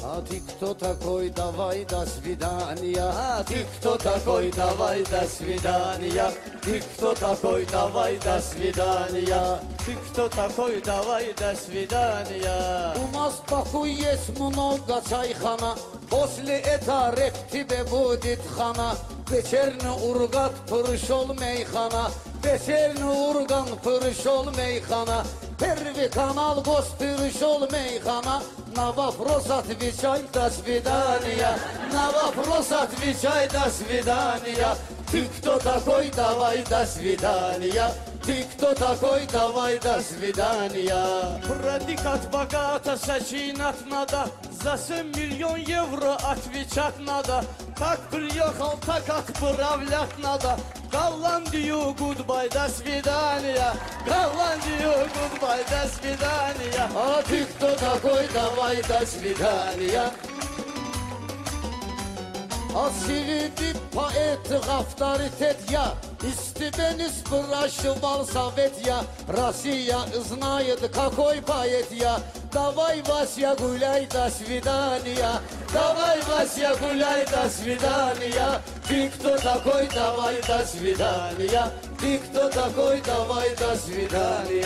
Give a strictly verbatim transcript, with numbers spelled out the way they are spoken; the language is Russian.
А ты кто такой, давай до свидания. А ты кто такой, давай до свидания. Ты кто такой, давай до свидания. Ты кто такой, давай до свидания. У нас в Баку есть много чайхана. После этого рэп тебе будет хана. Вечерний Ургат пришел мейхана. Вечерний Урган пришел мейхана. Первый канал гость пришел мейхана. На вопрос отвечай, до свидания. На вопрос отвечай, до свидания. Ты кто такой, давай до свидания. Ты кто такой, давай до свидания. Продикат богато, сочинать надо. За семь миллион евро отвечать надо. Как приехал, так отправлять надо. Голландию, гудбай, до свидания. Голландию, гудбай, до свидания. А ты кто такой, давай до свидания. А среди поэтов авторитет я. Из тебя не спрашивал совет я. Россия знает, какой поэт я. Давай, Вася, гуляй, до свидания. Давай, Вася, гуляй, до свидания. Ты кто такой, давай, до свидания. Ты кто такой, давай, до свидания.